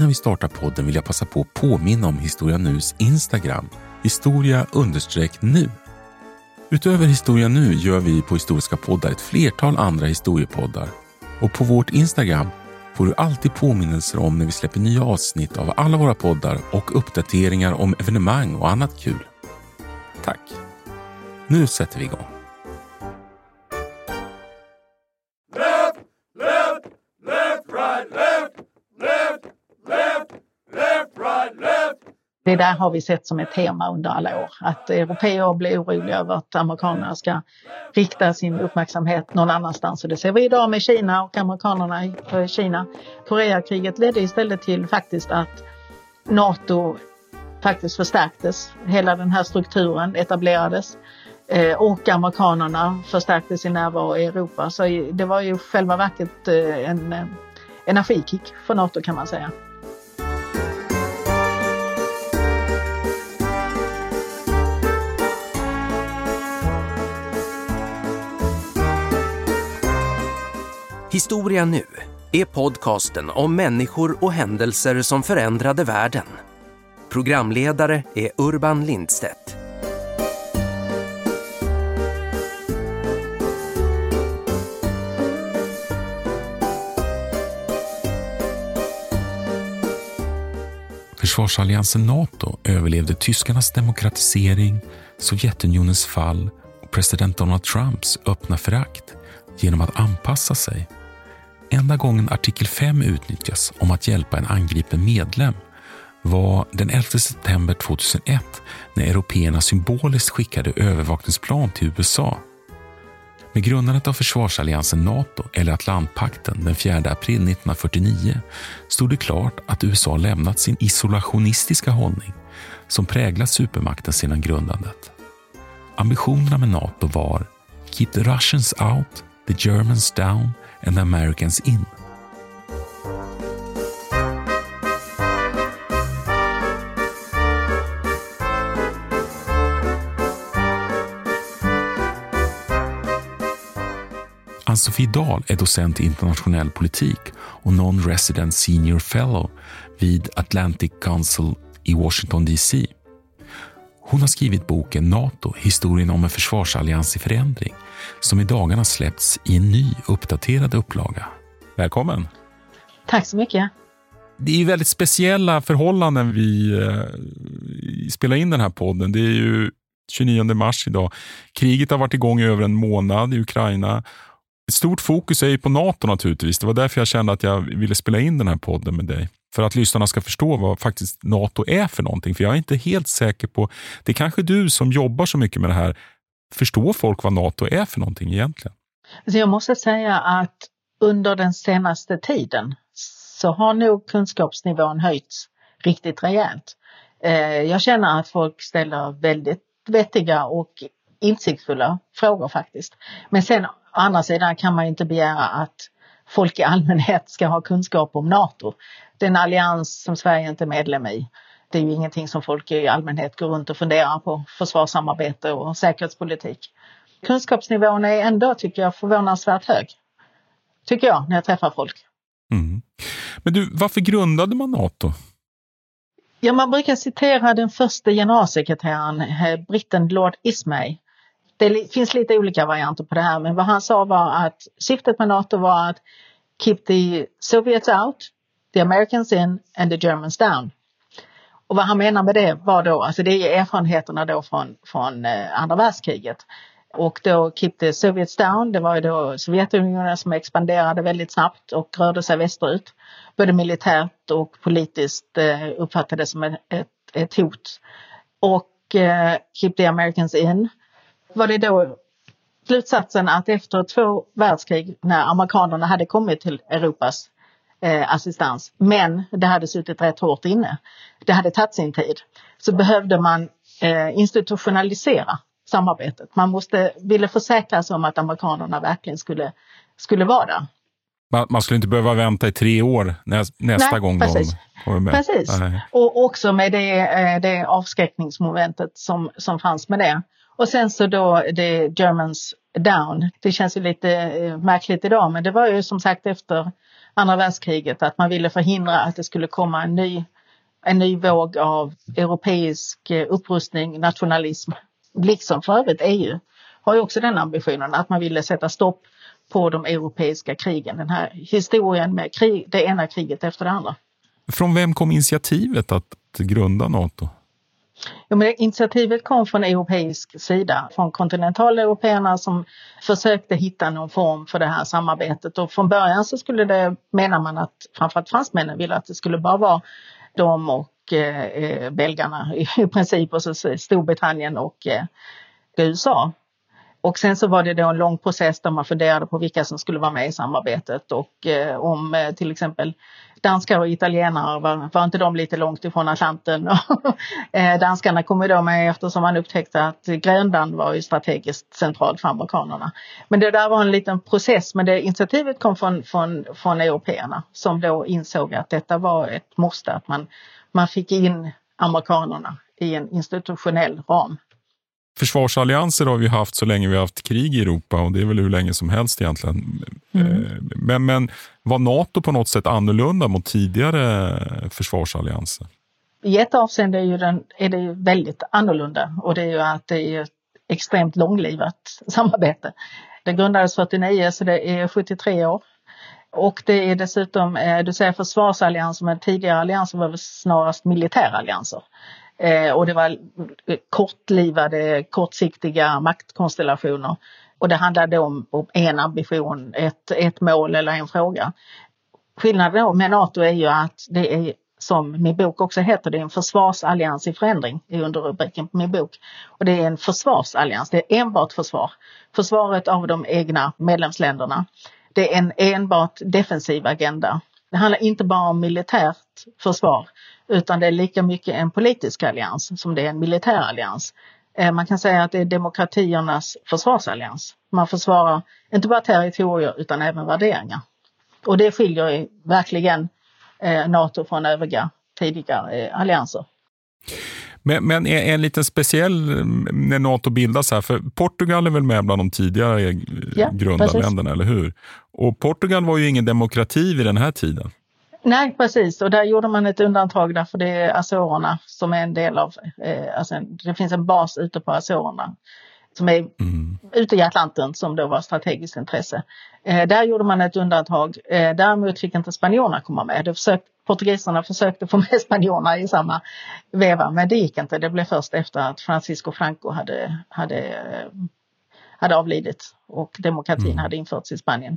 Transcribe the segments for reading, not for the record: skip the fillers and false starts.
Innan vi startar podden vill jag passa på att påminna om Historia Nus Instagram, historia_nu. Utöver Historia Nu gör vi på Historiska poddar ett flertal andra historiepoddar. Och på vårt Instagram får du alltid påminnelser om när vi släpper nya avsnitt av alla våra poddar och uppdateringar om evenemang och annat kul. Tack! Nu sätter vi igång. Det där har vi sett som ett tema under alla år. Att européer blir oroliga över att amerikanerna ska rikta sin uppmärksamhet någon annanstans. Och det ser vi idag med Kina och amerikanerna i Kina. Koreakriget ledde istället till faktiskt att NATO faktiskt förstärktes. Hela den här strukturen etablerades. Och amerikanerna förstärkte sin närvaro i Europa. Så det var ju själva verket en energikick för NATO, kan man säga. Historia Nu är podcasten om människor och händelser som förändrade världen. Programledare är Urban Lindstedt. Försvarsalliansen NATO överlevde tyskarnas demokratisering, Sovjetunionens fall och president Donald Trumps öppna förakt genom att anpassa sig. Enda gången artikel 5 utnyttjas om att hjälpa en angripen medlem var den 11 september 2001 när européerna symboliskt skickade övervakningsplan till USA. Med grundandet av försvarsalliansen NATO eller Atlantpakten den 4 april 1949 stod det klart att USA lämnat sin isolationistiska hållning som präglat supermakten sedan grundandet. Ambitionerna med NATO var Keep the Russians out, the Germans down and the Americans in. Ann-Sofie Dahl är docent i internationell politik och non-resident senior fellow vid Atlantic Council i Washington DC. Hon har skrivit boken NATO, historien om en försvarsallians i förändring, som i dagarna släppts i en ny uppdaterad upplaga. Välkommen! Tack så mycket! Det är ju väldigt speciella förhållanden vi spelar in den här podden. Det är ju 29 mars idag. Kriget har varit igång i över en månad i Ukraina. Ett stort fokus är ju på NATO naturligtvis. Det var därför jag kände att jag ville spela in den här podden med dig. För att lyssnarna ska förstå vad faktiskt NATO är för någonting. För jag är inte helt säker på, det är kanske du som jobbar så mycket med det här, förstår folk vad NATO är för någonting egentligen? Så jag måste säga att under den senaste tiden så har nog kunskapsnivån höjts riktigt rejält. Jag känner att folk ställer väldigt vettiga och insiktsfulla frågor faktiskt. Men sen å andra sidan kan man inte begära att folk i allmänhet ska ha kunskap om NATO. Den allians som Sverige inte är medlem i. Det är ju ingenting som folk i allmänhet går runt och funderar på. Försvarssamarbete och säkerhetspolitik. Kunskapsnivån är ändå, tycker jag, förvånansvärt hög. Tycker jag, när jag träffar folk. Mm. Men du, varför grundade man NATO? Ja, man brukar citera den första generalsekreteraren, britten Lord Ismay. Det finns lite olika varianter på det här, men vad han sa var att syftet med NATO var att keep the Soviets out, the Americans in and the Germans down. Och vad han menar med det var då, alltså det är erfarenheterna då från andra världskriget. Och då keep the Soviets down, det var ju då Sovjetunionen som expanderade väldigt snabbt och rörde sig västerut. Både militärt och politiskt uppfattades som ett hot. Och keep the Americans in var det då slutsatsen att efter 2 världskrig, när amerikanerna hade kommit till Europas assistans, men det hade suttit rätt hårt inne, det hade tagit sin tid, så behövde man institutionalisera samarbetet. Man ville försäkra sig om att amerikanerna verkligen skulle vara där. Man skulle inte behöva vänta i 3 år nästa gång precis. de kommer med. Precis. Nej. Och också med det avskräckningsmomentet som fanns med det. Och sen så då the Germans down. Det känns ju lite märkligt idag, men det var ju som sagt efter andra världskriget att man ville förhindra att det skulle komma en ny våg av europeisk upprustning, nationalism. Liksom för övrigt EU har ju också den ambitionen att man ville sätta stopp på de europeiska krigen. Den här historien med krig, det ena kriget efter det andra. Från vem kom initiativet att grunda NATO? Ja, men initiativet kom från europeisk sida, från kontinentaleuropeerna som försökte hitta någon form för det här samarbetet. Och från början så skulle det, menar man att framförallt fransmännen ville att det skulle bara vara de och belgarna i princip, och så Storbritannien och USA. Och sen så var det då en lång process där man funderade på vilka som skulle vara med i samarbetet och om till exempel danskar och italienare var inte de lite långt ifrån Atlanten. Danskarna kom ju då med eftersom man upptäckte att Grönland var ju strategiskt centralt för amerikanerna. Men det där var en liten process, men det initiativet kom från européerna som då insåg att detta var ett måste, att man fick in amerikanerna i en institutionell ram. Försvarsallianser har vi haft så länge vi har haft krig i Europa, och det är väl hur länge som helst egentligen. Men var NATO på något sätt annorlunda mot tidigare försvarsallianser? I ett avseende är det ju väldigt annorlunda, och det är ju att det är ett extremt långlivat samarbete. Det grundades 49, så det är 73 år. Och det är dessutom, du säger försvarsallianser, men tidigare allianser var väl snarast militärallianser. Och det var kortlivade, kortsiktiga maktkonstellationer. Och det handlade om en ambition, ett mål eller en fråga. Skillnaden med NATO är ju att det är, som min bok också heter, det är en försvarsallians i förändring, i underrubriken på min bok. Och det är en försvarsallians, det är enbart försvar. Försvaret av de egna medlemsländerna. Det är en enbart defensiv agenda. Det handlar inte bara om militärt försvar, utan det är lika mycket en politisk allians som det är en militär allians. Man kan säga att det är demokratiernas försvarsallians. Man försvarar inte bara territorier utan även värderingar. Och det skiljer verkligen NATO från övriga tidigare allianser. Men är en liten speciell när NATO bildas här, för Portugal är väl med bland de tidigare grundarländerna, eller hur? Och Portugal var ju ingen demokrati vid den här tiden. Nej, precis. Och där gjorde man ett undantag därför det är Azorerna som är en del av, det finns en bas ute på Azorerna som är ute i Atlanten som då var strategiskt intresse. Där gjorde man ett undantag. Däremot fick inte spanjorerna komma med. Portugiserna försökte få med spanjorerna i samma veva, men det gick inte. Det blev först efter att Francisco Franco hade avlidit och demokratin hade införts i Spanien.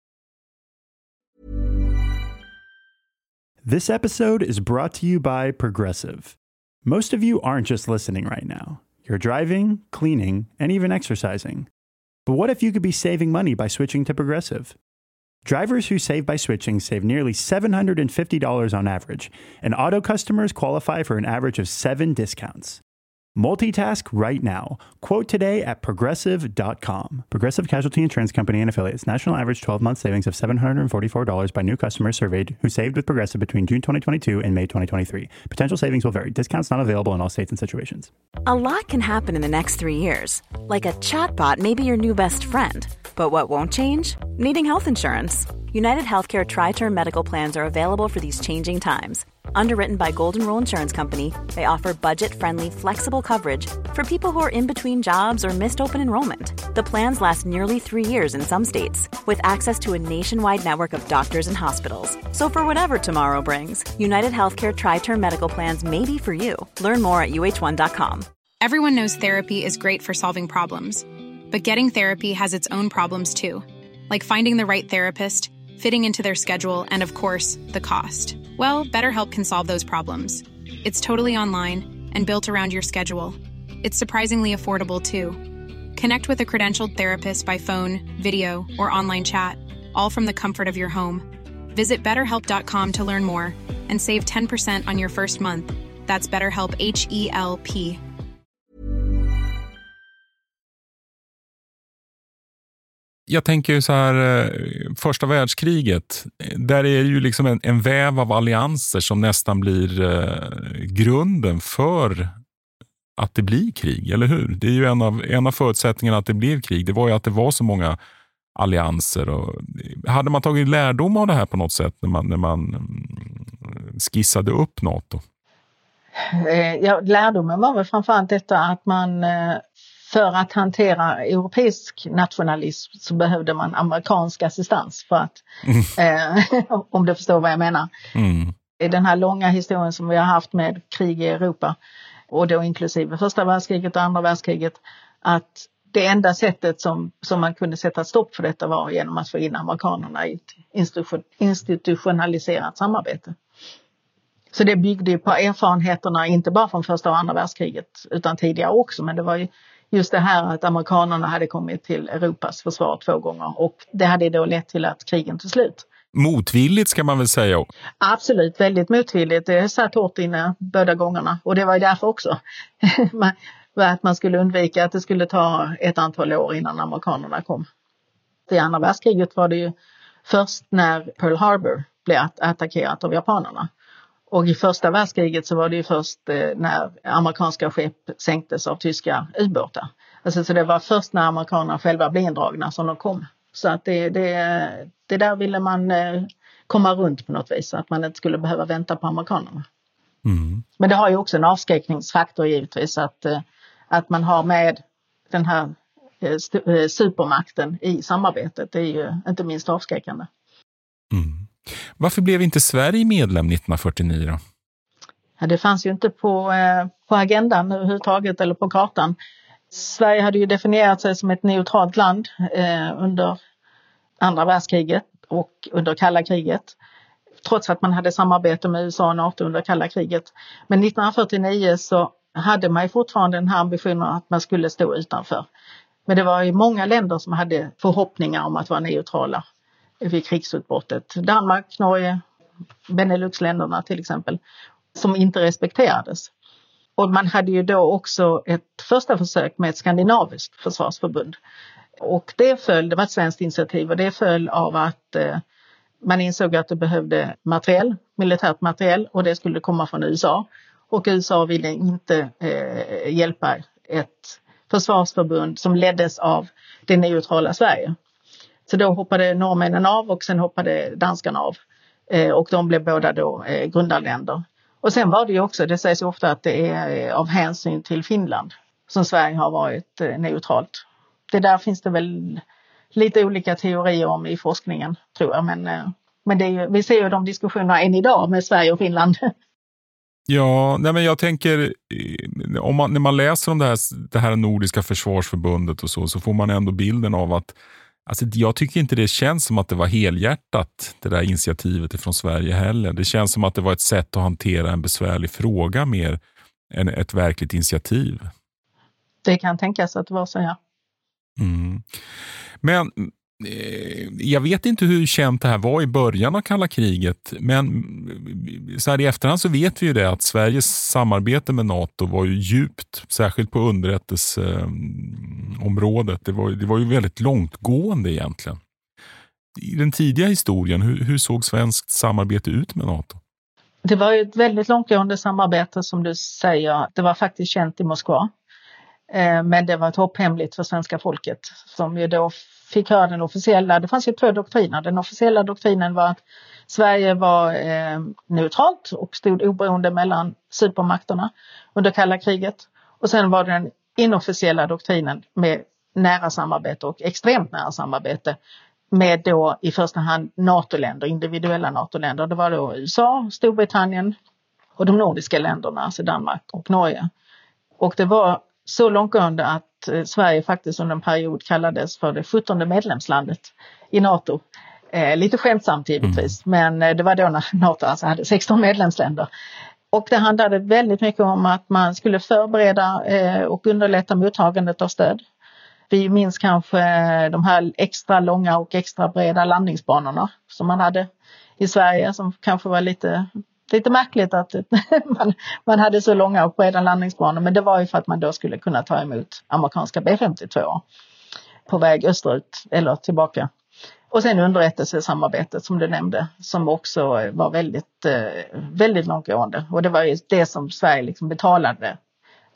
This episode is brought to you by Progressive. Most of you aren't just listening right now. You're driving, cleaning, and even exercising. But what if you could be saving money by switching to Progressive? Drivers who save by switching save nearly $750 on average, and auto customers qualify for an average of 7 discounts. Multitask right now. Quote today at Progressive.com. Progressive Casualty Insurance Company and Affiliates. National average 12-month savings of $744 by new customers surveyed who saved with Progressive between June 2022 and May 2023. Potential savings will vary. Discounts not available in all states and situations. A lot can happen in the next 3 years. Like a chatbot may be your new best friend. But what won't change? Needing health insurance. United Healthcare Tri-Term Medical Plans are available for these changing times. Underwritten by Golden Rule Insurance Company, they offer budget-friendly, flexible coverage for people who are in between jobs or missed open enrollment. The plans last nearly 3 years in some states, with access to a nationwide network of doctors and hospitals. So for whatever tomorrow brings, United Healthcare Tri-Term Medical Plans may be for you. Learn more at uh1.com. Everyone knows therapy is great for solving problems. But getting therapy has its own problems too. Like finding the right therapist, fitting into their schedule, and of course, the cost. Well, BetterHelp can solve those problems. It's totally online and built around your schedule. It's surprisingly affordable too. Connect with a credentialed therapist by phone, video, or online chat, all from the comfort of your home. Visit BetterHelp.com to learn more and save 10% on your first month. That's BetterHelp, H-E-L-P. Jag tänker ju så här, första världskriget, där är ju liksom en väv av allianser som nästan blir grunden för att det blir krig, eller hur? Det är ju en av förutsättningarna att det blev krig. Det var ju att det var så många allianser. Och hade man tagit lärdom av det här på något sätt när man skissade upp NATO? Ja, lärdomen var väl framförallt detta att man för att hantera europeisk nationalism så behövde man amerikansk assistans för att, om du förstår vad jag menar. I den här långa historien som vi har haft med krig i Europa, och då inklusive första världskriget och andra världskriget, att det enda sättet som man kunde sätta stopp för detta var genom att få in amerikanerna i ett institutionaliserat samarbete. Så det byggde ju på erfarenheterna inte bara från första och andra världskriget utan tidigare också, men det var ju just det här att amerikanerna hade kommit till Europas försvar 2 gånger och det hade då lett till att krigen tog slut. Motvilligt ska man väl säga. Absolut, väldigt motvilligt. Det satt hårt inne båda gångerna och det var ju därför också att man skulle undvika att det skulle ta ett antal år innan amerikanerna kom. I andra världskriget var det ju först när Pearl Harbor blev attackerat av japanerna. Och i första världskriget så var det ju först när amerikanska skepp sänktes av tyska ubåtar. Alltså, så det var först när amerikanerna själva blev indragna som de kom. Så att det där ville man komma runt på något vis. Att man inte skulle behöva vänta på amerikanerna. Men det har ju också en avskräckningsfaktor givetvis. Att man har med den här supermakten i samarbetet. Det är ju inte minst avskräckande. Varför blev inte Sverige medlem 1949 då? Ja, det fanns ju inte på agendan överhuvudtaget eller på kartan. Sverige hade ju definierat sig som ett neutralt land under andra världskriget och under kalla kriget. Trots att man hade samarbete med USA och NATO under kalla kriget. Men 1949 så hade man ju fortfarande den här ambitionen att man skulle stå utanför. Men det var ju många länder som hade förhoppningar om att vara neutrala vid krigsutbrottet. Danmark, Norge, Benelux-länderna till exempel, som inte respekterades. Och man hade ju då också ett första försök med ett skandinaviskt försvarsförbund. Och det var ett svenskt initiativ och det föll av att man insåg att det behövde militärt materiel och det skulle komma från USA. Och USA ville inte hjälpa ett försvarsförbund som leddes av det neutrala Sverige. Så då hoppade norrmännen av och sen hoppade danskarna av. Och de blev båda då grundarländer. Och sen var det ju också, det sägs ofta att det är av hänsyn till Finland som Sverige har varit neutralt. Det där finns det väl lite olika teorier om i forskningen tror jag. Men det är ju, vi ser ju de diskussionerna än idag med Sverige och Finland. Ja, nej men jag tänker när man läser om det här nordiska försvarsförbundet och så får man ändå bilden av att alltså, jag tycker inte det känns som att det var helhjärtat det där initiativet från Sverige heller. Det känns som att det var ett sätt att hantera en besvärlig fråga mer än ett verkligt initiativ. Det kan tänkas att det var så, ja. Men jag vet inte hur känt det här var i början av kalla kriget, men så här i efterhand så vet vi ju det att Sveriges samarbete med NATO var ju djupt, särskilt på underrättelseområdet. Det var ju väldigt långtgående egentligen. I den tidiga historien, hur såg svenskt samarbete ut med NATO? Det var ju ett väldigt långtgående samarbete som du säger. Det var faktiskt känt i Moskva. Men det var topphemligt för svenska folket som ju då fick höra den officiella, det fanns ju 2 doktriner. Den officiella doktrinen var att Sverige var neutralt och stod oberoende mellan supermakterna under kalla kriget. Och sen var den inofficiella doktrinen med nära samarbete och extremt nära samarbete med då i första hand NATO-länder, individuella NATO-länder. Det var då USA, Storbritannien och de nordiska länderna, alltså Danmark och Norge. Och det var så långtgående att Sverige faktiskt under en period kallades för det 17:e medlemslandet i NATO. Lite skämtsamt givetvis, men det var då när NATO alltså hade 16 medlemsländer. Och det handlade väldigt mycket om att man skulle förbereda och underlätta mottagandet av stöd. Vi minns kanske de här extra långa och extra breda landningsbanorna som man hade i Sverige som kanske var lite märkligt att man hade så långa och breda landningsbanor, men det var ju för att man då skulle kunna ta emot amerikanska B-52 på väg österut eller tillbaka. Och sen underrättelsesamarbetet som du nämnde som också var väldigt, väldigt långtgående. Och det var ju det som Sverige liksom betalade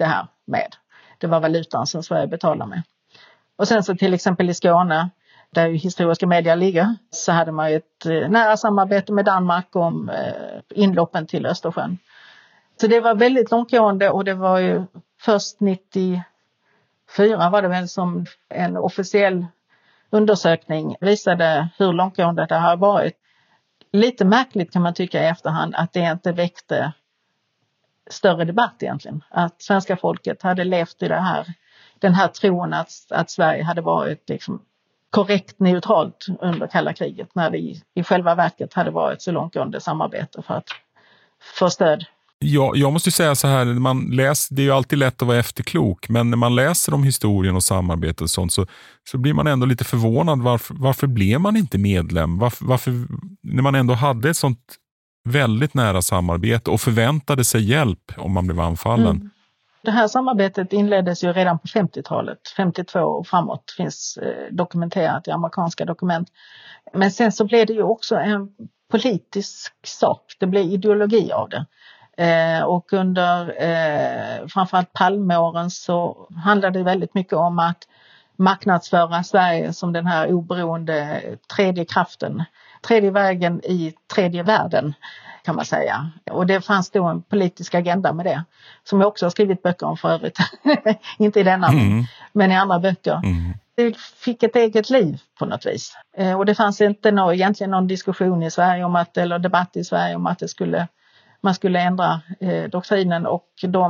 det här med. Det var valutan som Sverige betalade med. Och sen så till exempel i Skåne, där ju historiska medier ligger, så hade man ju ett nära samarbete med Danmark om inloppen till Östersjön. Så det var väldigt långtgående, och det var ju först 94 var det väl som en officiell undersökning visade hur långtgående det har varit. Lite märkligt kan man tycka i efterhand att det inte väckte större debatt egentligen. Att svenska folket hade levt i den här tron att Sverige hade varit liksom korrekt neutralt under kalla kriget, när det i själva verket hade varit så långtgående samarbete för att få stöd. Ja, jag måste säga så här, man läser, det är ju alltid lätt att vara efterklok, men när man läser om historien och samarbete och sånt så blir man ändå lite förvånad. Varför blev man inte medlem? Varför, när man ändå hade ett sånt väldigt nära samarbete och förväntade sig hjälp om man blev anfallen? Det här samarbetet inleddes ju redan på 50-talet, 52 och framåt finns dokumenterat i amerikanska dokument. Men sen så blev det ju också en politisk sak, det blev ideologi av det. Och under framförallt Palmeåren så handlade det väldigt mycket om att marknadsföra Sverige som den här oberoende tredje kraften, tredje vägen i tredje världen kan man säga. Och det fanns då en politisk agenda med det, som jag också har skrivit böcker om för övrigt. Inte i denna, men i andra böcker. Det fick ett eget liv på något vis. Och det fanns inte egentligen någon diskussion i Sverige om att, eller debatt i Sverige om att man skulle ändra doktrinen, och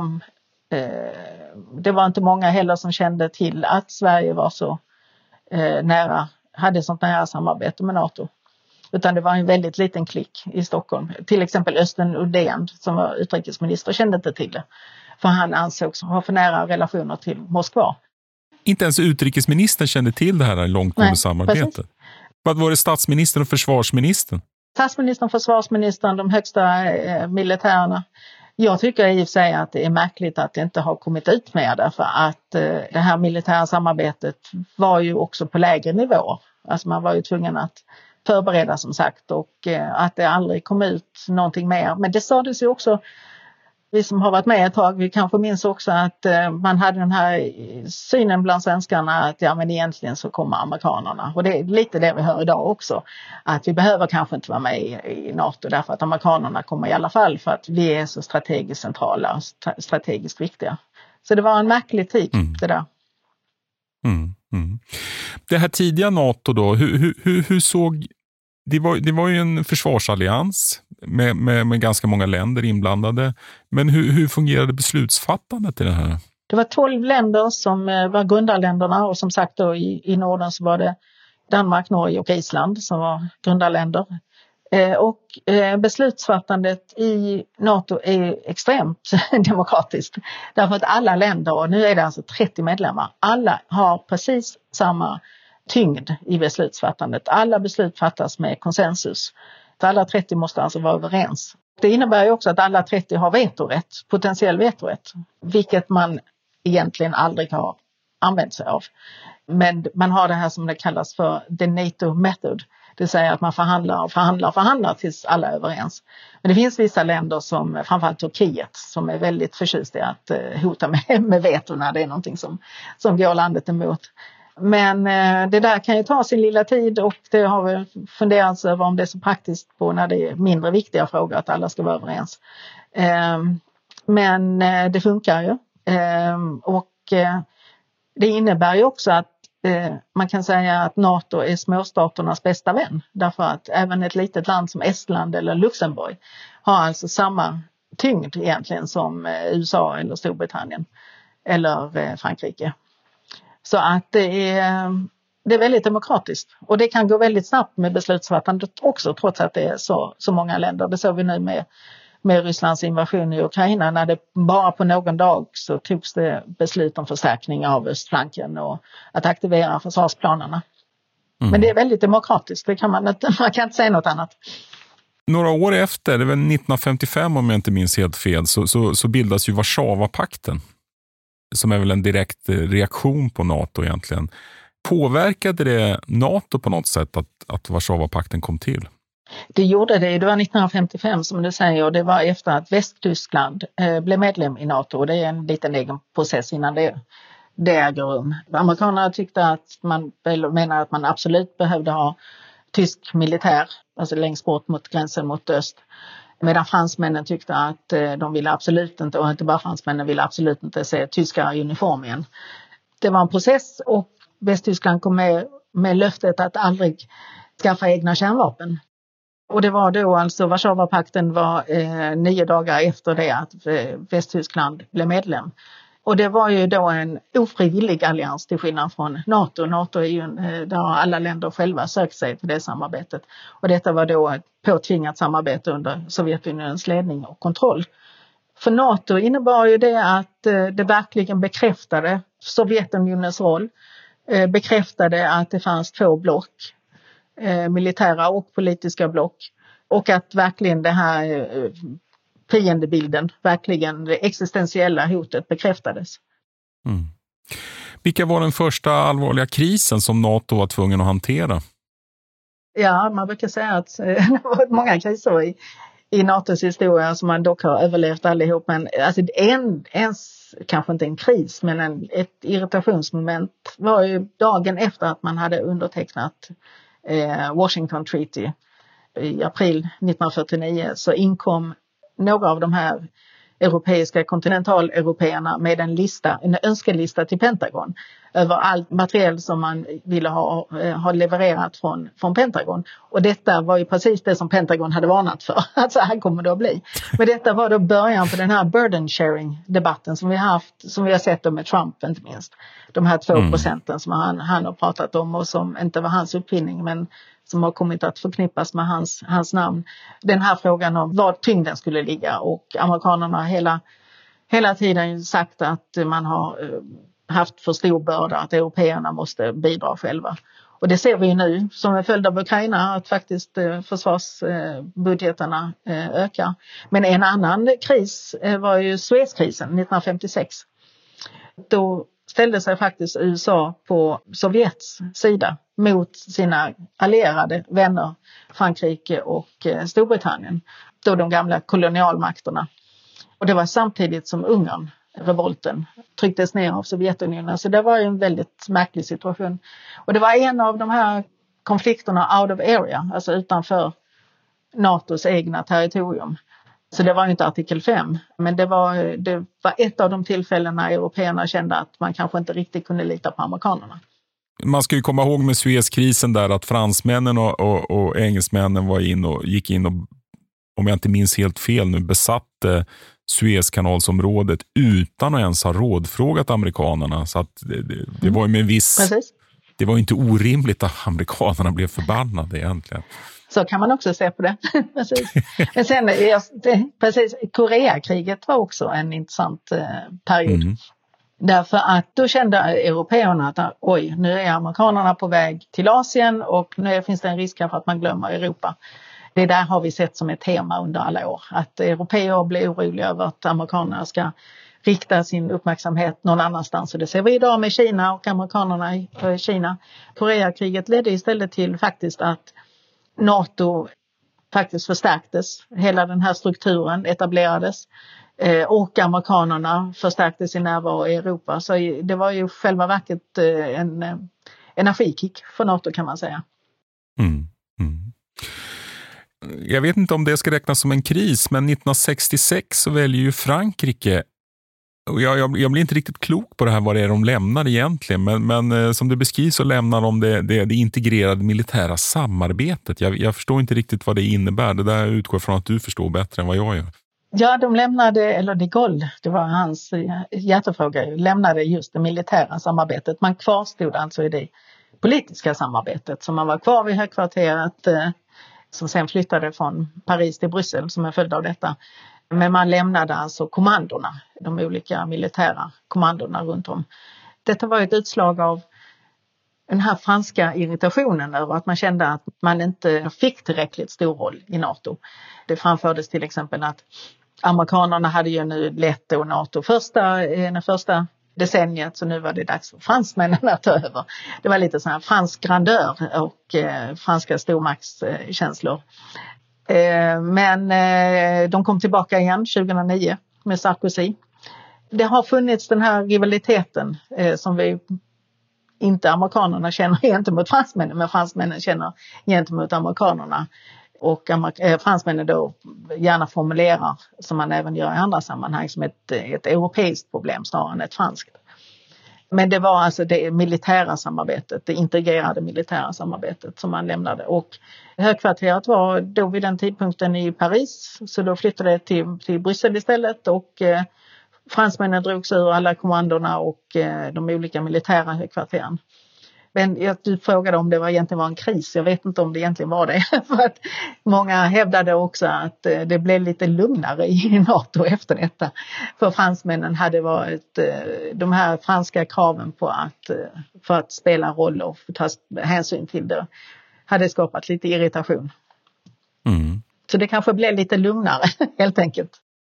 det var inte många heller som kände till att Sverige var så hade sånt nära samarbete med NATO. Utan det var en väldigt liten klick i Stockholm. Till exempel Östen Undén som var utrikesminister kände inte till det. För han ansågs ha för nära relationer till Moskva. Inte ens utrikesministern kände till det här långtgående samarbetet. Precis. Vad var det statsministern och försvarsministern? Statsministern, försvarsministern, de högsta militärerna. Jag tycker i och för sig att det är märkligt att det inte har kommit ut mer, därför att det här militära samarbetet var ju också på lägre nivå. Alltså man var ju tvungen att förbereda som sagt, och att det aldrig kom ut någonting mer. Men det sades ju också, vi som har varit med ett tag, vi kanske minns också att man hade den här synen bland svenskarna att ja, men egentligen så kommer amerikanerna. Och det är lite det vi hör idag också, att vi behöver kanske inte vara med i NATO därför att amerikanerna kommer i alla fall, för att vi är så strategiskt centrala och strategiskt viktiga. Så det var en märklig tid det där. Det här tidiga NATO då, hur såg... Det var ju en försvarsallians med ganska många länder inblandade. Men hur fungerade beslutsfattandet i det här? Det var 12 länder som var grundarländerna, och som sagt då i Norden så var det Danmark, Norge och Island som var grundarländer. Och beslutsfattandet i NATO är extremt demokratiskt. Därför att alla länder, och nu är det alltså 30 medlemmar, alla har precis samma tyngd i beslutsfattandet. Alla beslut fattas med konsensus. Alla 30 måste alltså vara överens. Det innebär ju också att alla 30 har vetorätt, potentiell vetorätt, vilket man egentligen aldrig har använt sig av. Men man har det här som det kallas för the NATO method. Det säger att man förhandlar tills alla är överens. Men det finns vissa länder som, framförallt Turkiet, som är väldigt förtjust i att hota med vetorna. Det är någonting som går landet emot. Men det där kan ju ta sin lilla tid, och det har väl funderats över om det är så praktiskt på när det är mindre viktiga frågor att alla ska vara överens. Men det funkar ju. Och det innebär ju också att man kan säga att NATO är småstaternas bästa vän. Därför att även ett litet land som Estland eller Luxemburg har alltså samma tyngd egentligen som USA eller Storbritannien eller Frankrike. Så att det är väldigt demokratiskt, och det kan gå väldigt snabbt med beslutsfattandet också, trots att det är så många länder. Det såg vi nu med Rysslands invasion i Ukraina, när det bara på någon dag så togs det beslut om förstärkning av östflanken och att aktivera försvarsplanerna. Men det är väldigt demokratiskt, man kan inte säga något annat. Några år efter, det var 1955 om jag inte minns helt fel, så bildas ju Warszawapakten, som är väl en direkt reaktion på NATO egentligen. Påverkade det NATO på något sätt att Warszawapakten kom till? Det gjorde det. Det var 1955 som du säger, och det var efter att Västtyskland blev medlem i NATO. Det är en liten egen process innan det äger rum. Amerikanerna tyckte att menade att man absolut behövde ha tysk militär, alltså längst bort mot gränsen mot öst. Medan fransmännen tyckte att de ville absolut inte, och inte bara fransmännen ville absolut inte se tyskar i uniform igen. Det var en process och Västtyskland kom med löftet att aldrig skaffa egna kärnvapen. Och det var då alltså Warszawapakten var 9 dagar efter det att Västtyskland blev medlem. Och det var ju då en ofrivillig allians till skillnad från NATO. NATO är ju, där har alla länder själva sökt sig till det samarbetet. Och detta var då ett påtvingat samarbete under Sovjetunionens ledning och kontroll. För NATO innebar ju det att det verkligen bekräftade Sovjetunionens roll. Bekräftade att det fanns 2 block, militära och politiska block. Och att verkligen det här fiendebilden, verkligen det existentiella hotet bekräftades. Mm. Vilka var den första allvarliga krisen som NATO var tvungen att hantera? Ja, man brukar säga att det har varit många kriser i NATOs historia som man dock har överlevt allihop. Men alltså kanske inte en kris, men ett irritationsmoment var ju dagen efter att man hade undertecknat Washington Treaty i april 1949, så inkom några av de här europeiska kontinentaleuropeerna med en önskelista till Pentagon över allt material som man ville ha levererat från Pentagon. Och detta var ju precis det som Pentagon hade varnat för, att så här kommer det att bli. Men detta var då början på den här burden sharing-debatten som vi har sett med Trump inte minst. De här 2% som han har pratat om och som inte var hans uppfinning men som har kommit att förknippas med hans namn. Den här frågan om var tyngden skulle ligga, och amerikanerna har hela tiden sagt att man har haft för stor börda, att européerna måste bidra själva. Och det ser vi nu som en följd av Ukraina, att faktiskt försvarsbudgetarna ökar. Men en annan kris var ju Suezkrisen 1956. Då ställde sig faktiskt USA på Sovjets sida mot sina allierade vänner Frankrike och Storbritannien, då de gamla kolonialmakterna. Och det var samtidigt som Ungern-revolten trycktes ner av Sovjetunionen, så det var ju en väldigt märklig situation. Och det var en av de här konflikterna out of area, alltså utanför NATOs egna territorium. Så det var inte artikel 5, men det var ett av de tillfällen när européerna kände att man kanske inte riktigt kunde lita på amerikanerna. Man ska ju komma ihåg med Suezkrisen där att fransmännen och engelsmännen gick in och, om jag inte minns helt fel nu, besatte Suezkanalsområdet utan att ens ha rådfrågat amerikanerna. Så att det var ju med viss... Precis. Det var inte orimligt att amerikanerna blev förbannade egentligen. Så kan man också se på det. Precis. Men sen, precis, Koreakriget var också en intressant period. Mm. Därför att då kände européerna att oj, nu är amerikanerna på väg till Asien och nu finns det en risk för att man glömmer Europa. Det där har vi sett som ett tema under alla år. Att européer blir oroliga över att amerikanerna ska rikta sin uppmärksamhet någon annanstans. Och det ser vi idag med Kina och amerikanerna i Kina. Koreakriget ledde istället till faktiskt att NATO faktiskt förstärktes. Hela den här strukturen etablerades. Och amerikanerna förstärkte sin närvaro i Europa. Så det var ju själva verket en energikick för NATO, kan man säga. Mm. Jag vet inte om det ska räknas som en kris, men 1966 så väljer ju Frankrike, och jag blir inte riktigt klok på det här vad det är de lämnar egentligen, men som det beskrivs så lämnar de det integrerade militära samarbetet. Jag förstår inte riktigt vad det innebär. Det där utgår från att du förstår bättre än vad jag gör. Ja, de lämnade, eller de Gaulle, det var hans hjärtefråga, lämnade just det militära samarbetet. Man kvarstod alltså i det politiska samarbetet, så man var kvar vid högkvarteret som sen flyttade från Paris till Bryssel som en följd av detta. Men man lämnade alltså kommandorna, de olika militära kommandorna runt om. Detta var ett utslag av den här franska irritationen över att man kände att man inte fick tillräckligt stor roll i NATO. Det framfördes till exempel att amerikanerna hade ju nu lett NATO den första decenniet, så nu var det dags för fransmännen att ta över. Det var lite sån här fransk grandeur och franska stormaktskänslor. Men de kom tillbaka igen 2009 med Sarkozy. Det har funnits den här rivaliteten som vi inte amerikanerna känner gentemot fransmännen, men fransmännen känner gentemot amerikanerna. Och fransmännen då gärna formulerar, som man även gör i andra sammanhang, som ett europeiskt problem snarare än ett franskt. Men det var alltså det militära samarbetet, det integrerade militära samarbetet som man lämnade. Och högkvarteret var då vid den tidpunkten i Paris, så då flyttade det till Bryssel istället, och fransmännen drogs ur alla kommandorna och de olika militära högkvarteren. Men du frågade om det egentligen var en kris. Jag vet inte om det egentligen var det. För att många hävdade också att det blev lite lugnare i NATO efter detta. För fransmännen hade varit de här franska kraven på för att spela roll och ta hänsyn till det hade skapat lite irritation. Mm. Så det kanske blev lite lugnare helt enkelt.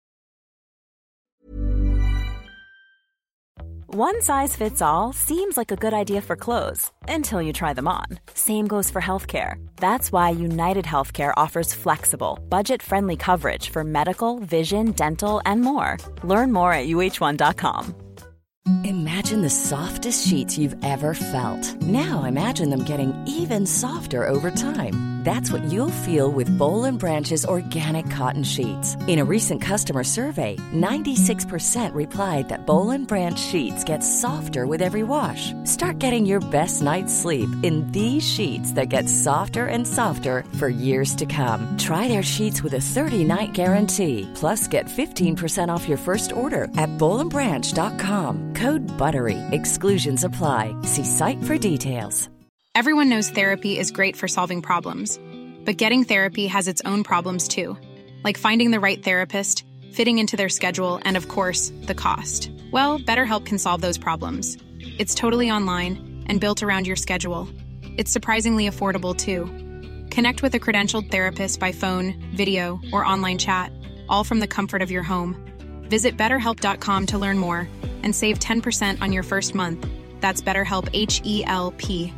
One size fits all seems like a good idea for clothes until you try them on. Same goes for healthcare. That's why United Healthcare offers flexible, budget-friendly coverage for medical, vision, dental, and more. Learn more at uh1.com. Imagine the softest sheets you've ever felt. Now imagine them getting even softer over time. That's what you'll feel with Boll & Branch's organic cotton sheets. In a recent customer survey, 96% replied that Boll & Branch sheets get softer with every wash. Start getting your best night's sleep in these sheets that get softer and softer for years to come. Try their sheets with a 30-night guarantee. Plus, get 15% off your first order at bollandbranch.com. Code BUTTERY. Exclusions apply. See site for details. Everyone knows therapy is great for solving problems, but getting therapy has its own problems too, like finding the right therapist, fitting into their schedule, and of course, the cost. Well, BetterHelp can solve those problems. It's totally online and built around your schedule. It's surprisingly affordable too. Connect with a credentialed therapist by phone, video, or online chat, all from the comfort of your home. Visit BetterHelp.com to learn more and save 10% on your first month. That's BetterHelp, H-E-L-P.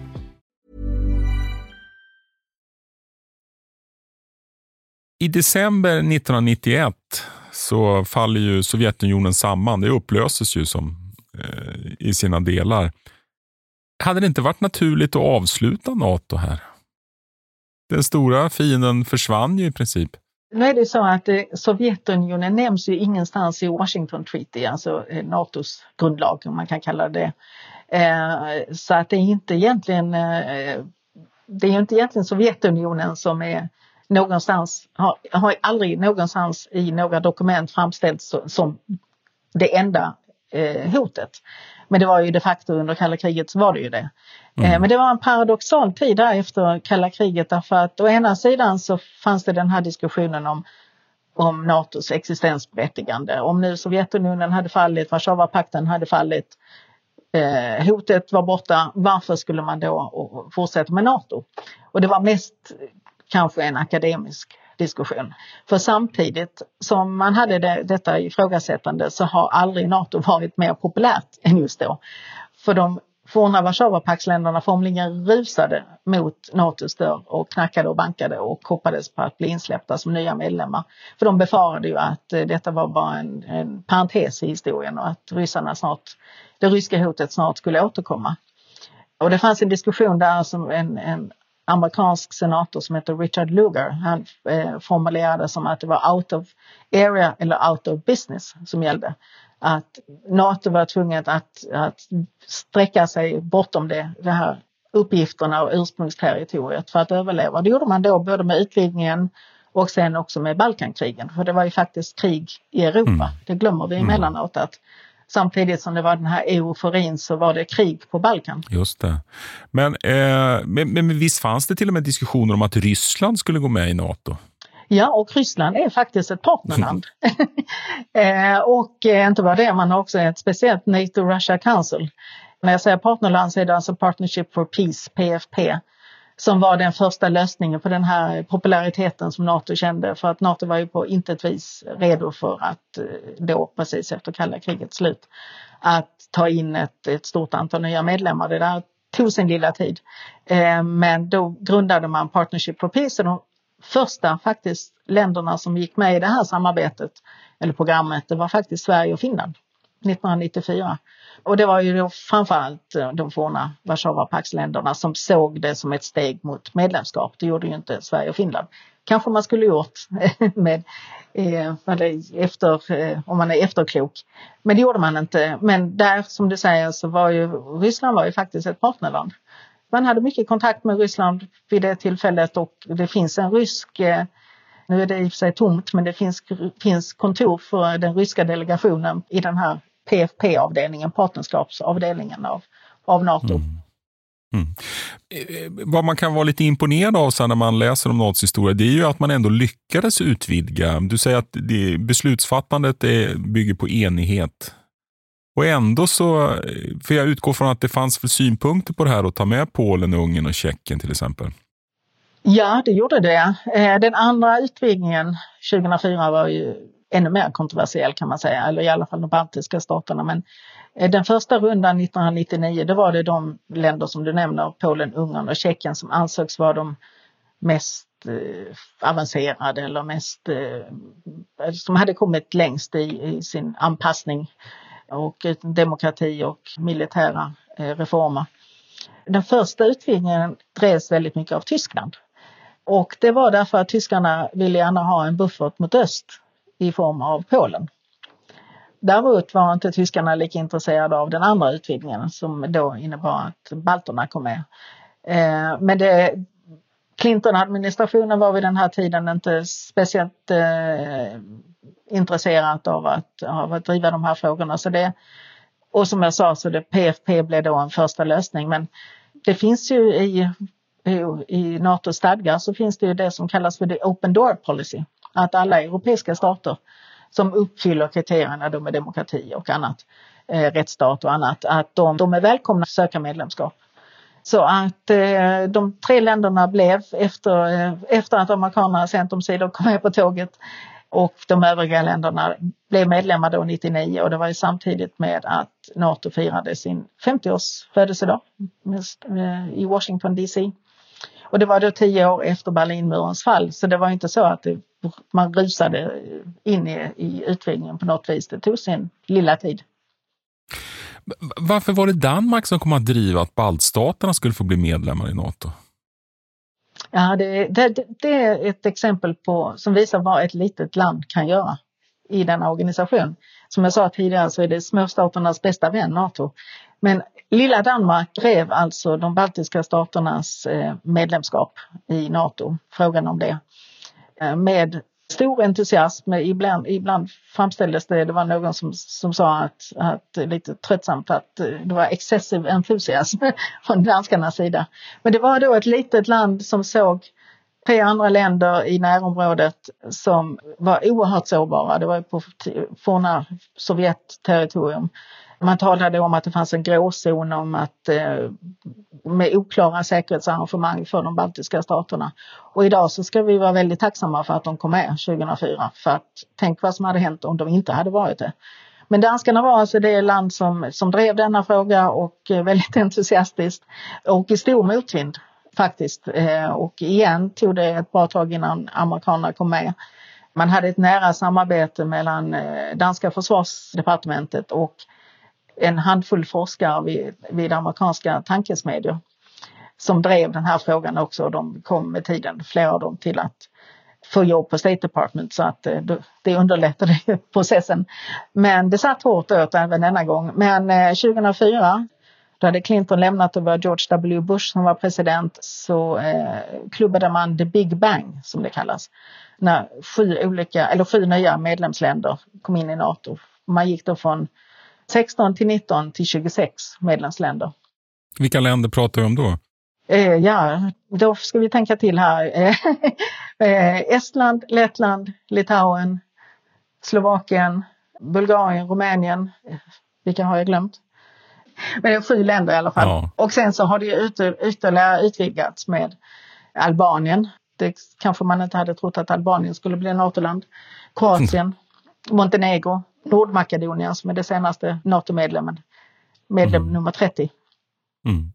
I december 1991 så faller ju Sovjetunionen samman. Det upplöses ju i sina delar. Hade det inte varit naturligt att avsluta NATO här? Den stora fienden försvann ju i princip. Nu är det så att Sovjetunionen nämns ju ingenstans i Washington Treaty, alltså NATOs grundlag om man kan kalla det. Så att det är inte egentligen Sovjetunionen som är någonstans, har aldrig någonstans i några dokument framställts som det enda hotet. Men det var ju de facto under kalla kriget så var det ju det. Men det var en paradoxal tid där efter kalla kriget, därför att å ena sidan så fanns det den här diskussionen om NATOs existensberättigande. Om nu Sovjetunionen hade fallit, Warszawapakten hade fallit, hotet var borta, varför skulle man då fortsätta med NATO? Och det var mest kanske en akademisk diskussion. För samtidigt som man hade detta ifrågasättande så har aldrig NATO varit mer populärt än just då. För de forna Warszawapaktsländerna formligen rusade mot NATOs dörr och knackade och bankade och hoppades på att bli insläppta som nya medlemmar. För de befarade ju att detta var bara en parentes i historien och att det ryska hotet snart skulle återkomma. Och det fanns en diskussion där som en amerikansk senator som heter Richard Lugar, han formulerade som att det var out of area eller out of business som gällde. Att NATO var tvunget att sträcka sig bortom det här uppgifterna och ursprungsterritoriet för att överleva. Det gjorde man då både med utvidgningen och sen också med Balkankrigen. För det var ju faktiskt krig i Europa. Det glömmer vi emellanåt att samtidigt som det var den här euforin så var det krig på Balkan. Just det. Men visst fanns det till och med diskussioner om att Ryssland skulle gå med i NATO? Ja, och Ryssland är faktiskt ett partnerland. Och inte bara det, man har också ett speciellt NATO-Russia Council. När jag säger partnerland så är det alltså Partnership for Peace, PFP. som var den första lösningen på den här populariteten som NATO kände. För att NATO var ju på intet vis redo för att då precis efter kalla krigets slut att ta in ett stort antal nya medlemmar. Det där tog sin lilla tid. Men då grundade man Partnership for Peace, och de första faktiskt länderna som gick med i det här samarbetet eller programmet, det var faktiskt Sverige och Finland 1994. Och det var ju då framförallt de forna Warszawapaktländerna som såg det som ett steg mot medlemskap. Det gjorde ju inte Sverige och Finland. Kanske man skulle gjort med, om man är efterklok. Men det gjorde man inte. Men där, som du säger, så var ju Ryssland var ju faktiskt ett partnerland. Man hade mycket kontakt med Ryssland vid det tillfället, och det finns en rysk, nu är det i och för sig tomt, men det finns kontor för den ryska delegationen i den här PFP-avdelningen, partnerskapsavdelningen av NATO. Vad man kan vara lite imponerad av sen när man läser om NATOs historia, det är ju att man ändå lyckades utvidga. Du säger att beslutsfattandet bygger på enighet. Och ändå så, för jag utgår från att det fanns för synpunkter på det här att ta med Polen, Ungern och Tjeckien till exempel. Ja, det gjorde det. Den andra utvidgningen 2004 var ju ännu mer kontroversiell, kan man säga, eller i alla fall de baltiska staterna. Men den första rundan 1999, då var det de länder som du nämner, Polen, Ungern och Tjeckien, som ansågs vara de mest avancerade eller mest som hade kommit längst i sin anpassning och demokrati och militära reformer. Den första utvidgningen drevs väldigt mycket av Tyskland. Och det var därför att tyskarna ville gärna ha en buffert mot öst i form av Polen. Däremot var inte tyskarna lika intresserade av den andra utvidgningen, som då innebar att balterna kom med. Men Clinton-administrationen var vid den här tiden inte speciellt intresserad av att driva de här frågorna. Och som jag sa, så det PFP blev då en första lösning. Men det finns ju i NATOs stadgar, så finns det ju det som kallas för the open door policy. Att alla europeiska stater som uppfyller kriterierna då med demokrati och annat, rättsstat och annat, att de är välkomna att söka medlemskap. Så att de 3 länderna blev efter att amerikanerna sent omsider kom med på tåget, och de övriga länderna blev medlemmar då 1999, och det var ju samtidigt med att NATO firade sin 50-års födelsedag i Washington DC. Och det var då 10 år efter Berlinmurens fall, så det var inte så att man rusade in i utvidgningen på något vis. Det tog sin lilla tid. Varför var det Danmark som kom att driva att baltstaterna skulle få bli medlemmar i NATO? Ja, det är ett exempel på som visar vad ett litet land kan göra i denna organisation. Som jag sa tidigare, så är det småstaternas bästa vän, NATO. Men lilla Danmark drev alltså de baltiska staternas medlemskap i NATO, frågan om det, med stor entusiasm. Ibland framställdes det var någon som sa att lite tröttsamt att det var excessive enthusiasm från danskarnas sida. Men det var då ett litet land som såg 3 andra länder i närområdet som var oerhört sårbara. Det var på forna Sovjet-territorium. Man talade om att det fanns en gråzon, om att med oklara säkerhetsarrangemang för de baltiska staterna. Och idag så ska vi vara väldigt tacksamma för att de kom med 2004. För att tänk vad som hade hänt om de inte hade varit det. Men danskarna var alltså det land som drev denna fråga, och väldigt entusiastiskt och i stor motvind faktiskt. Och igen tog det ett bra tag innan amerikanerna kom med. Man hade ett nära samarbete mellan danska försvarsdepartementet och en handfull forskare vid amerikanska tankesmedjor som drev den här frågan också. De kom med tiden, flera av dem, till att få jobb på State Department, så att det underlättade processen. Men det satt hårt åt även denna gång. Men 2004, då hade Clinton lämnat och var George W. Bush som var president, så klubbade man the Big Bang, som det kallas. När 7 nya medlemsländer kom in i NATO. Man gick då från 16 till 19 till 26 medlemsländer. Vilka länder pratar vi om då? Ja, då ska vi tänka till här. Estland, Lettland, Litauen, Slovakien, Bulgarien, Rumänien. Vilka har jag glömt? Men det är 7 länder i alla fall. Ja. Och sen så har det ju ytterligare utvidgats med Albanien. Det kanske man inte hade trott att Albanien skulle bli NATO-land. Kroatien, Montenegro, Nordmakedonien som är det senaste NATO-medlemmen. Medlem nummer 30. Mm.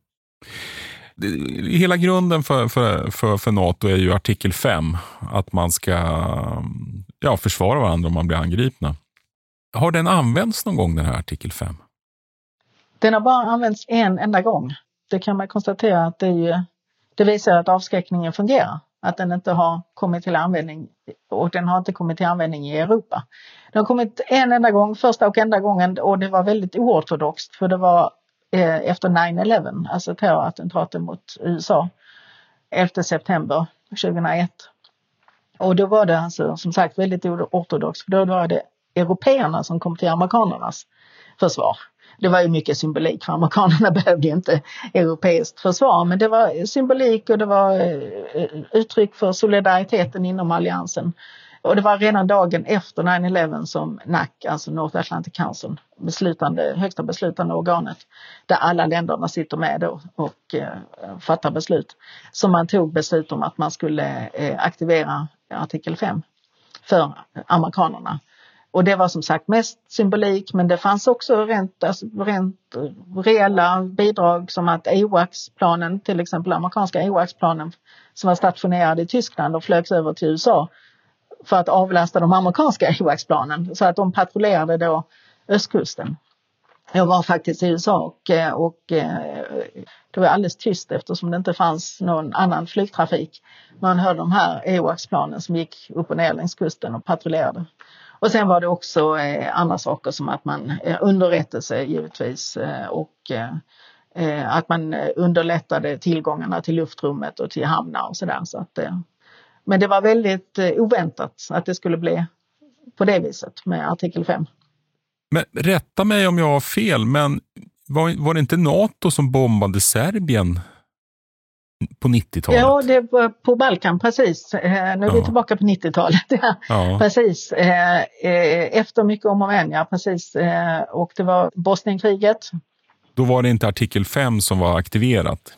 Hela grunden för NATO är ju artikel 5. Att man ska försvara varandra om man blir angripna. Har den använts någon gång, den här artikel 5? Den har bara använts en enda gång. Det kan man konstatera att det visar att avskräckningen fungerar. Att den inte har kommit till användning, och den har inte kommit till användning i Europa. Den har kommit en enda gång, första och enda gången, och det var väldigt oortodoxt för det var efter 9/11, alltså terrorattentaten mot USA 11 september 2001. Och då var det alltså som sagt väldigt ortodoxt, för då var det européerna som kom till amerikanernas försvar. Det var ju mycket symbolik, för amerikanerna behövde ju inte europeiskt försvar, men det var symbolik och det var uttryck för solidariteten inom alliansen. Och det var redan dagen efter 9/11 som NAC, alltså North Atlantic Council, högsta beslutande organet, där alla länderna sitter med då och fattar beslut, som man tog beslut om att man skulle aktivera artikel 5 för amerikanerna. Och det var som sagt mest symbolik, men det fanns också rent reella bidrag, som att AWACS-planen, till exempel amerikanska AWACS-planen som var stationerad i Tyskland och flögs över till USA för att avlasta de amerikanska AWACS-planen, så att de patrullerade då östkusten. Jag var faktiskt i USA och det var alldeles tyst eftersom det inte fanns någon annan flygtrafik. Man hörde de här AWACS-planen som gick upp och ner längs kusten och patrullerade. Och sen var det också andra saker, som att man underrättelse givetvis och att man underlättade tillgångarna till luftrummet och till hamnar och sådär. Så att, men det var väldigt oväntat att det skulle bli på det viset med artikel 5. Men rätta mig om jag har fel, men var det inte NATO som bombade Serbien på 90-talet? Ja, det var på Balkan, precis. Nu är vi tillbaka på 90-talet. Ja. Precis. Efter mycket om och men, ja, precis. Och det var Bosnienkriget. Då var det inte artikel 5 som var aktiverat?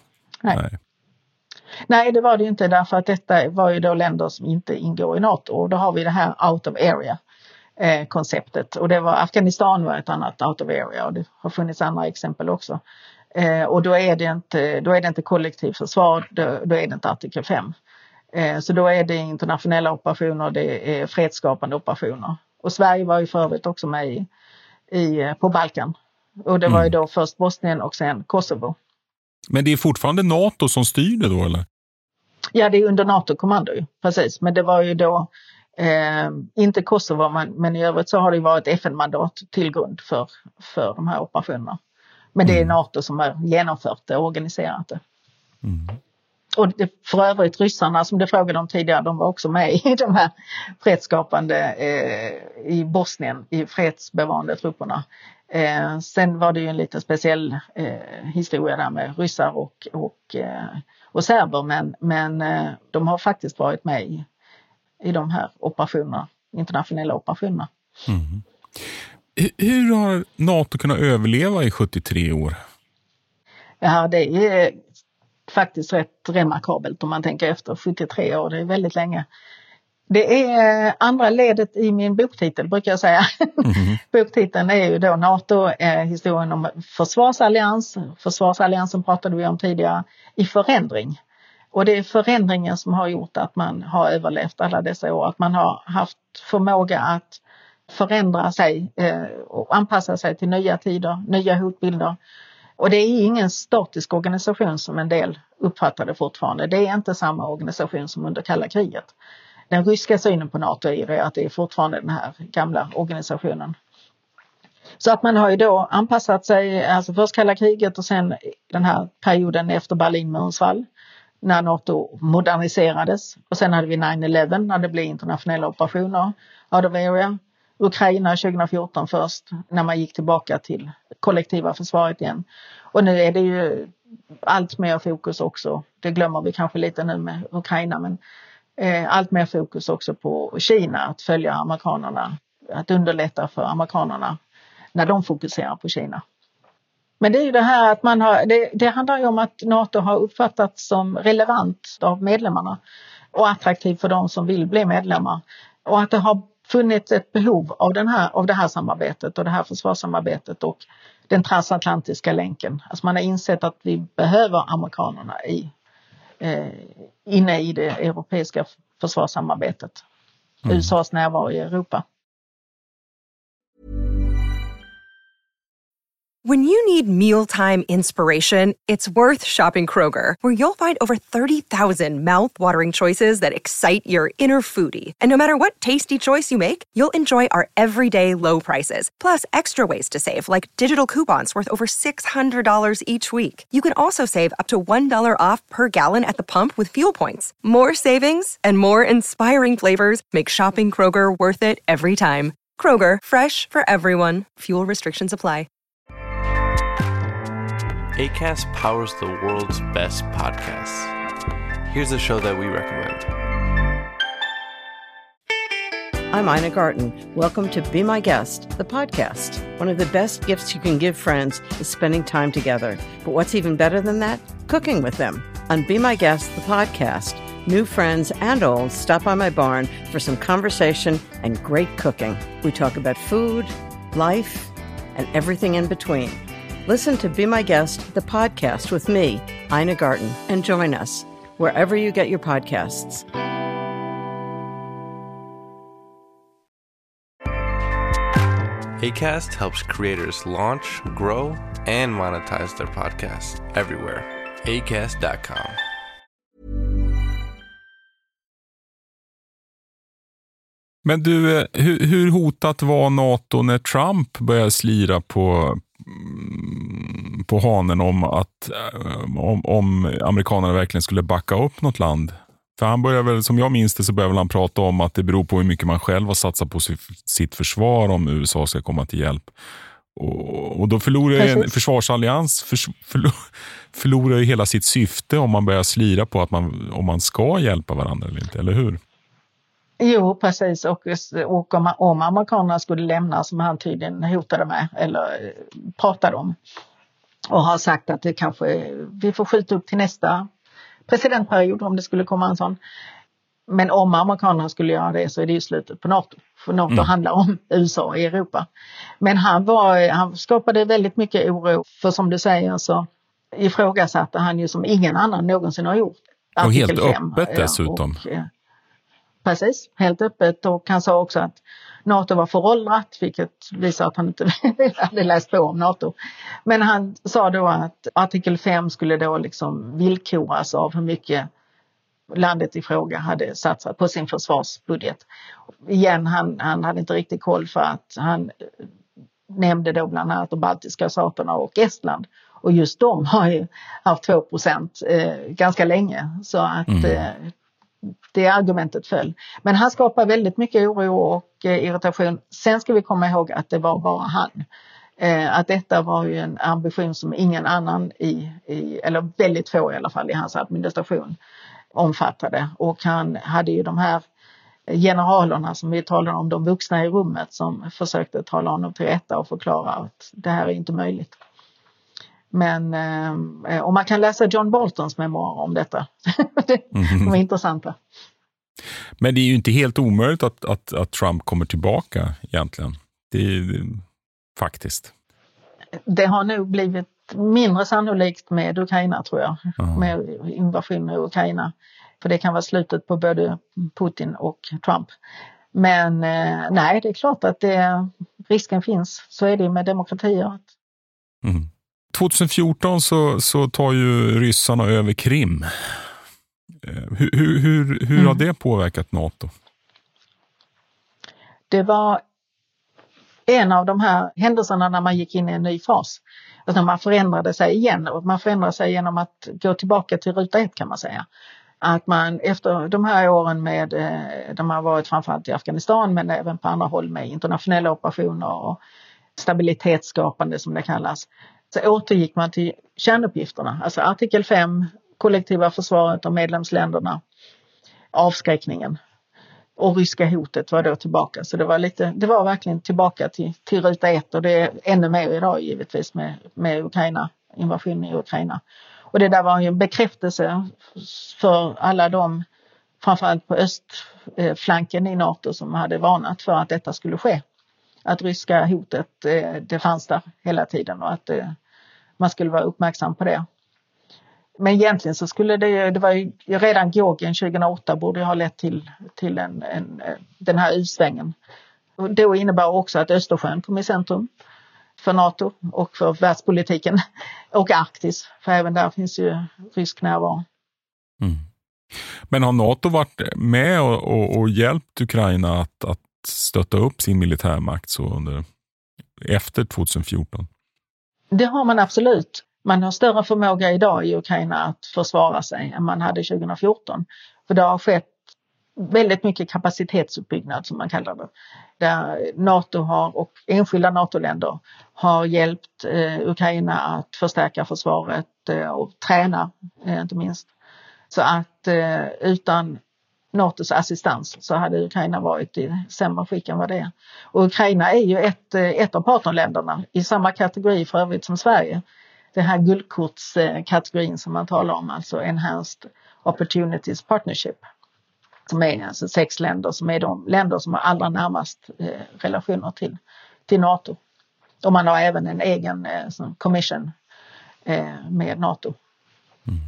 Nej, det var det inte, därför att detta var ju då länder som inte ingår i NATO. Och då har vi det här out of area konceptet. Och det var Afghanistan var ett annat out of area, och det har funnits andra exempel också. Och då är det inte kollektivt försvar, då är det inte artikel 5. Så då är det internationella operationer, det är fredsskapande operationer. Och Sverige var ju för övrigt också med på Balkan. Och det var ju då först Bosnien och sen Kosovo. Men det är fortfarande NATO som styr det då, eller? Ja, det är under NATO-kommando ju, precis. Men det var ju då inte Kosovo, men i övrigt så har det varit FN-mandat till grund för de här operationerna. Men det är NATO som har genomfört det och organiserat det. Och för övrigt ryssarna som du frågade om tidigare, de var också med i de här fredsskapande i Bosnien, i fredsbevarande trupperna. Sen var det ju en lite speciell historia där med ryssar och serber, men de har faktiskt varit med i de här operationerna, internationella operationerna. Hur har NATO kunnat överleva i 73 år? Ja, det är faktiskt rätt remarkabelt om man tänker efter. 73 år, det är väldigt länge. Det är andra ledet i min boktitel, brukar jag säga. Boktiteln är ju då NATO, historien om försvarsallians. Försvarsalliansen pratade vi om tidigare, i förändring. Och det är förändringen som har gjort att man har överlevt alla dessa år. Att man har haft förmåga att förändra sig och anpassa sig till nya tider, nya hotbilder. Och det är ingen statisk organisation som en del uppfattade fortfarande. Det är inte samma organisation som under kalla kriget. Den ryska synen på NATO är ju att det är fortfarande den här gamla organisationen. Så att man har ju då anpassat sig, alltså först kalla kriget och sen den här perioden efter Berlinmurens fall, när NATO moderniserades. Och sen hade vi 9/11 när det blev internationella operationer out of area. Ukraina 2014 först, när man gick tillbaka till kollektiva försvaret igen. Och nu är det ju allt mer fokus också, det glömmer vi kanske lite nu med Ukraina, men allt mer fokus också på Kina, att följa amerikanerna, att underlätta för amerikanerna när de fokuserar på Kina. Men det är ju det här att det handlar ju om att NATO har uppfattats som relevant av medlemmarna och attraktiv för de som vill bli medlemmar. Och att det har funnits ett behov av det här samarbetet och det här försvarssamarbetet och den transatlantiska länken. Alltså man har insett att vi behöver amerikanerna inne i det europeiska försvarssamarbetet. USAs närvaro i Europa. When you need mealtime inspiration, it's worth shopping Kroger, where you'll find over 30,000 mouth-watering choices that excite your inner foodie. And no matter what tasty choice you make, you'll enjoy our everyday low prices, plus extra ways to save, like digital coupons worth over $600 each week. You can also save up to $1 off per gallon at the pump with fuel points. More savings and more inspiring flavors make shopping Kroger worth it every time. Kroger, fresh for everyone. Fuel restrictions apply. Acast powers the world's best podcasts. Here's a show that we recommend. I'm Ina Garten. Welcome to Be My Guest, the podcast. One of the best gifts you can give friends is spending time together. But what's even better than that? Cooking with them. On Be My Guest, the podcast, new friends and old stop by my barn for some conversation and great cooking. We talk about food, life, and everything in between. Listen to Be My Guest, the podcast with me, Ina Garten, and join us wherever you get your podcasts. Acast helps creators launch, grow, and monetize their podcasts everywhere. Acast.com. Men du, hur hotat var NATO när Trump började slira på hanen om att om amerikanerna verkligen skulle backa upp något land? För han börjar väl, som jag minns det, så börjar han prata om att det beror på hur mycket man själv har satsat på sitt försvar om USA ska komma till hjälp. Och då förlorar en försvarsallians förlorar ju hela sitt syfte om man börjar slira på att om man ska hjälpa varandra eller inte, eller hur? Jo, precis. Och om amerikanerna skulle lämna, som han tydligen hotade med eller pratade om, och har sagt att det kanske vi får skjuta upp till nästa presidentperiod om det skulle komma en sån. Men om amerikanerna skulle göra det så är det ju slutet på NATO. För NATO handlar om USA i Europa. Men han skapade väldigt mycket oro, för som du säger så ifrågasatte han ju som ingen annan någonsin har gjort. Och helt öppet dessutom. Precis, helt öppet. Och han sa också att NATO var föråldrat, vilket visar att han inte hade läst på om NATO. Men han sa då att artikel 5 skulle då liksom villkoras av hur mycket landet i fråga hade satsat på sin försvarsbudget. Igen, han hade inte riktigt koll, för att han nämnde då bland annat de baltiska staterna och Estland. Och just de har ju haft 2% ganska länge. Så att det argumentet föll. Men han skapar väldigt mycket oro och irritation. Sen ska vi komma ihåg att det var bara han. Att detta var ju en ambition som ingen annan eller väldigt få i alla fall i hans administration omfattade. Och han hade ju de här generalerna som vi talade om, de vuxna i rummet, som försökte tala honom till rätta och förklara att det här är inte möjligt. Men och man kan läsa John Boltons memoarer om detta. Det var intressant. Men det är ju inte helt omöjligt att Trump kommer tillbaka egentligen. Det är faktiskt. Det har nog blivit mindre sannolikt med Ukraina, tror jag. Med invasionen i Ukraina. För det kan vara slutet på både Putin och Trump. Men nej, det är klart att risken finns. Så är det med demokratier. 2014 så tar ju ryssarna över Krim. Hur har det påverkat NATO? Det var en av de här händelserna när man gick in i en ny fas. Alltså när man förändrade sig igen. Och man förändrade sig genom att gå tillbaka till ruta 1, kan man säga. Att man efter de här åren de har varit framförallt i Afghanistan, men även på andra håll med internationella operationer och stabilitetsskapande som det kallas. Så återgick man till kärnuppgifterna. Alltså artikel 5, kollektiva försvaret av medlemsländerna, avskräckningen. Och ryska hotet var då tillbaka. Så det var verkligen tillbaka till ruta 1. Och det är ännu mer idag givetvis med Ukraina, invasionen i Ukraina. Och det där var ju en bekräftelse för alla de, framförallt på östflanken i NATO, som hade varnat för att detta skulle ske. Att ryska hotet, det fanns där hela tiden och att man skulle vara uppmärksam på det. Men egentligen så skulle det var ju redan Georgien 2008 borde ha lett till den här utsvängen. Och det innebär också att Östersjön kom i centrum för NATO och för världspolitiken och Arktis. För även där finns ju rysk närvaro. Mm. Men har NATO varit med och hjälpt Ukraina att stötta upp sin militärmakt så efter 2014? Det har man absolut. Man har större förmåga idag i Ukraina att försvara sig än man hade 2014. För det har skett väldigt mycket kapacitetsuppbyggnad som man kallar det. Där NATO och enskilda NATO-länder har hjälpt Ukraina att förstärka försvaret och träna inte minst. Så att utan NATOs assistans så hade Ukraina varit i sämre skick än vad det är. Och Ukraina är ju ett av partnerländerna i samma kategori för övrigt som Sverige. Det här guldkortskategorin som man talar om, alltså Enhanced Opportunities Partnership. Som är alltså 6 länder som är de länder som har allra närmast relationer till NATO. Och man har även en egen commission med NATO. Mm.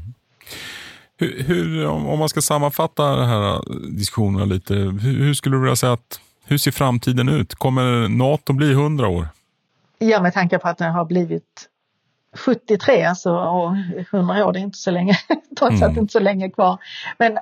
Hur, om man ska sammanfatta den här diskussionen lite, hur skulle du vilja säga hur ser framtiden ut? Kommer NATO bli 100 år? Ja, med tanke på att den har blivit 73 alltså, och 100 år, det är inte så länge, trots att det inte är så länge kvar. Men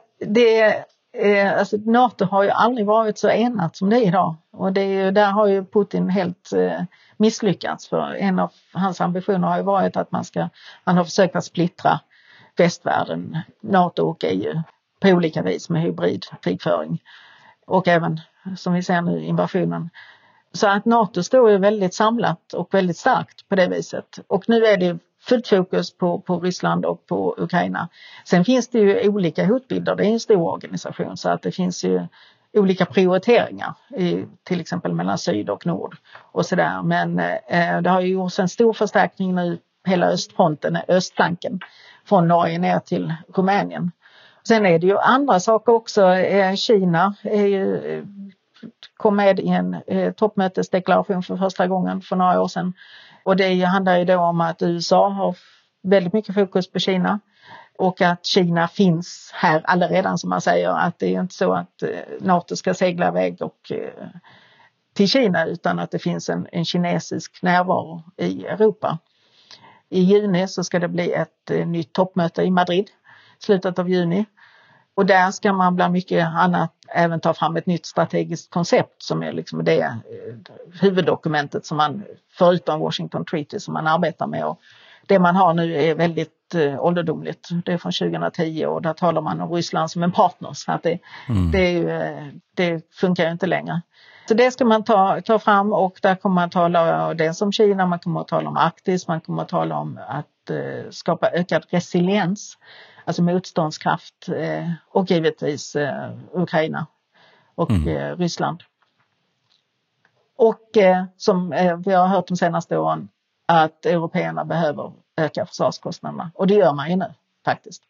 alltså NATO har ju aldrig varit så enat som det är idag. Och där har ju Putin helt misslyckats, för en av hans ambitioner har ju varit att han har försökt att splittra västvärlden, NATO och EU på olika vis med hybridkrigföring. Och även, som vi ser nu, invasionen. Så att NATO står ju väldigt samlat och väldigt starkt på det viset. Och nu är det fullt fokus på Ryssland och på Ukraina. Sen finns det ju olika hotbilder. Det är en stor organisation, så att det finns ju olika prioriteringar till exempel mellan syd och nord och sådär. Men det har ju gjorts en stor förstärkning nu, hela östfronten, östflanken, från Norge ner till Rumänien. Sen är det ju andra saker också. Kina kom med i en toppmötesdeklaration för första gången för några år sedan. Och det handlar ju då om att USA har väldigt mycket fokus på Kina. Och att Kina finns här allaredan, som man säger. Att det är inte så att NATO ska segla iväg till Kina, utan att det finns en kinesisk närvaro i Europa. I juni så ska det bli ett nytt toppmöte i Madrid, slutet av juni. Och där ska man bland mycket annat även ta fram ett nytt strategiskt koncept som är liksom det huvuddokumentet som man, förutom Washington Treaty, som man arbetar med. Och det man har nu är väldigt ålderdomligt. Det är från 2010 och där talar man om Ryssland som en partner. Så att det funkar ju inte längre. Så det ska man ta fram, och där kommer man tala dels om Kina, man kommer att tala om Arktis, man kommer att tala om att skapa ökad resiliens, alltså motståndskraft, och givetvis Ukraina och Ryssland. Och som vi har hört de senaste åren, att européerna behöver öka försvarskostnaderna, och det gör man ju nu faktiskt.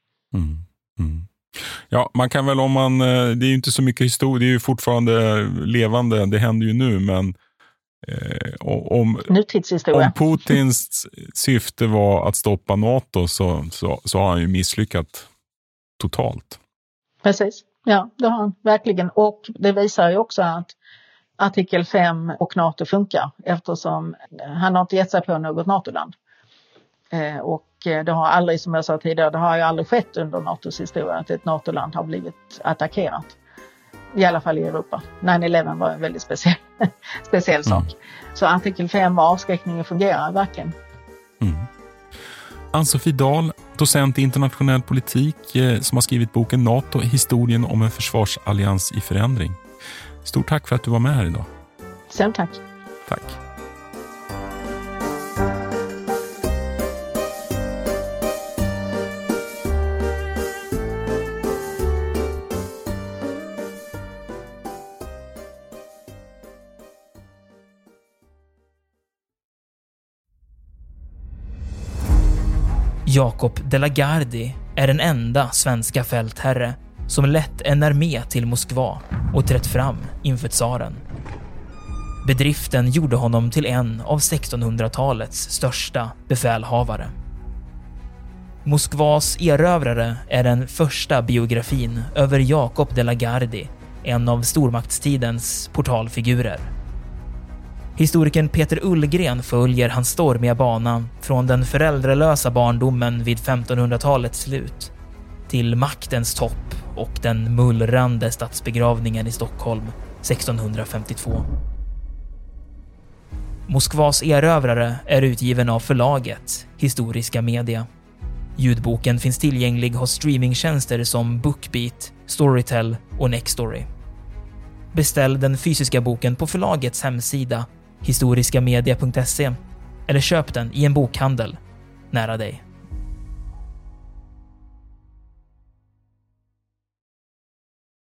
Ja, man kan väl, det är ju inte så mycket historia, det är ju fortfarande levande, det händer ju nu, men om Putins syfte var att stoppa NATO så har han ju misslyckat totalt. Precis, ja, det har han verkligen, och det visar ju också att artikel 5 och NATO funkar, eftersom han har inte gett sig på något NATO-land. Och det har aldrig, som jag sa tidigare, det har ju aldrig skett under NATOs historia att ett NATO-land har blivit attackerat. I alla fall i Europa. 9/11 var en väldigt speciell sak. Så artikel 5 och avskräckningen fungerar verkligen. Ann-Sofie Dahl, docent i internationell politik, som har skrivit boken NATO, historien om en försvarsallians i förändring. Stort tack för att du var med här idag. Sen tack. Tack. Jacob de la Gardie är den enda svenska fältherre som lett en armé till Moskva och trätt fram inför tsaren. Bedriften gjorde honom till en av 1600-talets största befälhavare. Moskvas erövrare är den första biografin över Jacob de la Gardie, en av stormaktstidens portalfigurer. Historikern Peter Ullgren följer hans stormiga bana från den föräldralösa barndomen vid 1500-talets slut till maktens topp och den mullrande statsbegravningen i Stockholm 1652. Moskvas erövrare är utgiven av förlaget Historiska Media. Ljudboken finns tillgänglig hos streamingtjänster som BookBeat, Storytel och Nextory. Beställ den fysiska boken på förlagets hemsida historiskamedia.se eller köp den i en bokhandel nära dig.